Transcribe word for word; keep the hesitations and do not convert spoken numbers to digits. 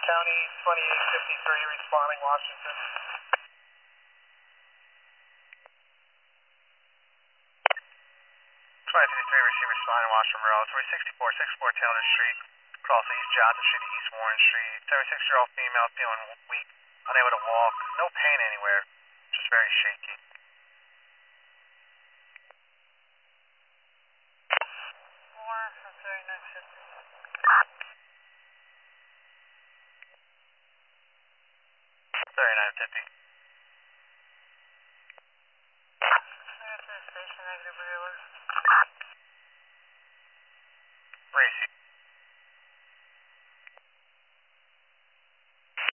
County twenty-eight fifty-three responding Washington. twenty fifty-three receive responding Washington Road, three sixty-four, sixty-four Taylor Street, crossing East Johnson Street to East Warren Street. thirty-six-year-old female feeling weak, unable to walk, no pain anywhere, just very shaky. More from thirty-nine fifty. thirty-nine fifty. Station negative, regular.